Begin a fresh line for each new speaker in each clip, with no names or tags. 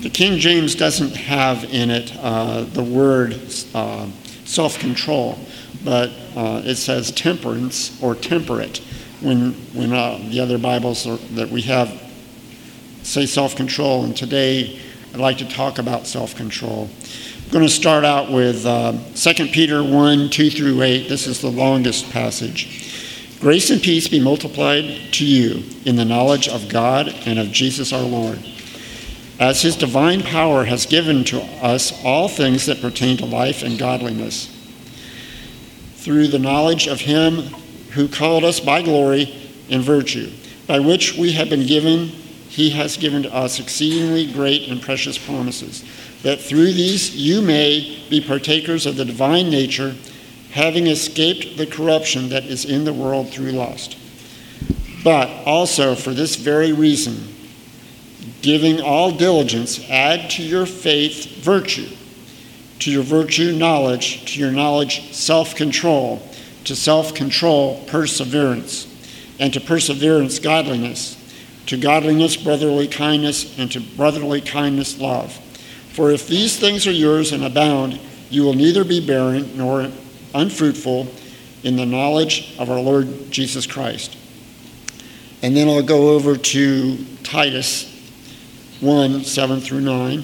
The King James doesn't have in it the word self-control, but it says temperance or temperate when the other Bibles that we have say self-control. And today I'd like to talk about self-control. I'm going to start out with 2 Peter 1, 2 through 8. This is the longest passage. Grace and peace be multiplied to you in the knowledge of God and of Jesus our Lord, as his divine power has given to us all things that pertain to life and godliness, through the knowledge of him who called us by glory and virtue, by which we have been given, he has given to us exceedingly great and precious promises, that through these you may be partakers of the divine nature, having escaped the corruption that is in the world through lust. But also for this very reason, giving all diligence, add to your faith virtue, to your virtue knowledge, to your knowledge self-control, to self-control perseverance, and to perseverance godliness, to godliness brotherly kindness, and to brotherly kindness love. For if these things are yours and abound, you will neither be barren nor unfruitful in the knowledge of our Lord Jesus Christ. And then I'll go over to Titus 1, 7 through 9.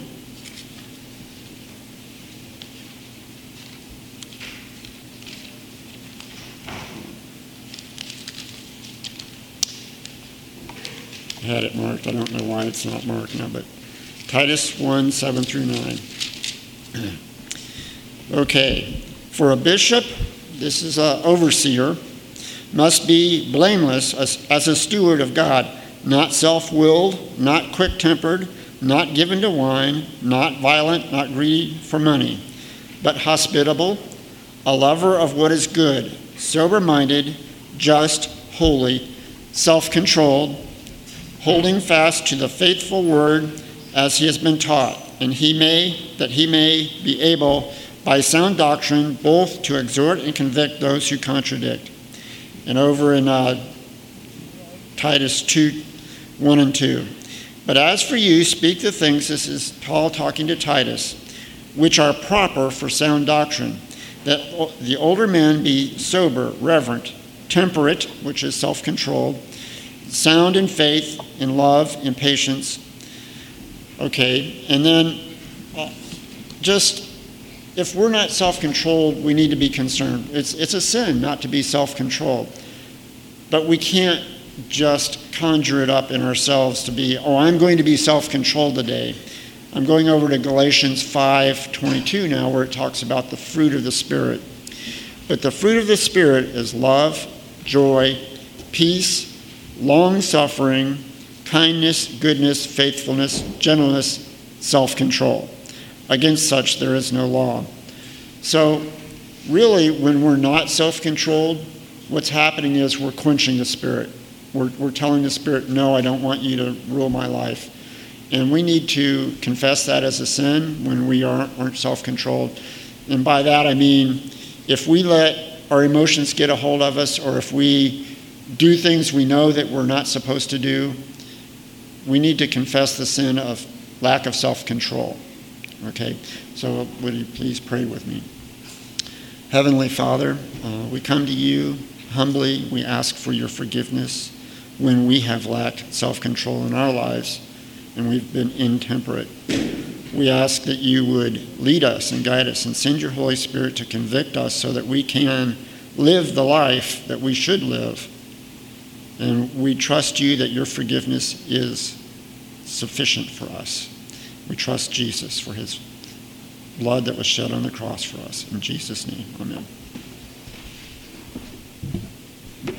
I had it marked. I don't know why it's not marked now, but Titus 1, 7 through 9. Okay. For a bishop, this is an overseer, must be blameless as a steward of God, not self-willed, not quick-tempered, not given to wine, not violent, not greedy for money, but hospitable, a lover of what is good, sober-minded, just, holy, self-controlled, holding fast to the faithful word as he has been taught, and that he may be able by sound doctrine both to exhort and convict those who contradict. And over in Titus 2, 1 and 2. But as for you, speak the things, this is Paul talking to Titus, which are proper for sound doctrine, that the older men be sober, reverent, temperate, which is self-controlled, sound in faith, in love, in patience. Okay, and then if we're not self-controlled, we need to be concerned. It's a sin not to be self-controlled. But we can't just conjure it up in ourselves to be, I'm going to be self-controlled today. I'm going over to Galatians 5:22 now, where it talks about the fruit of the Spirit. But the fruit of the Spirit is love, joy, peace, long-suffering, kindness, goodness, faithfulness, gentleness, self-control. Against such there is no law. So really, when we're not self-controlled, what's happening is we're quenching the Spirit. We're telling the Spirit, no, I don't want you to rule my life. And we need to confess that as a sin when we aren't self-controlled. And by that I mean, if we let our emotions get a hold of us, or if we do things we know that we're not supposed to do, we need to confess the sin of lack of self-control. Okay, so would you please pray with me? Heavenly Father, we come to you humbly. We ask for your forgiveness when we have lacked self-control in our lives and we've been intemperate. We ask that you would lead us and guide us and send your Holy Spirit to convict us so that we can live the life that we should live. And we trust you that your forgiveness is sufficient for us. We trust Jesus for his blood that was shed on the cross for us. In Jesus' name, amen.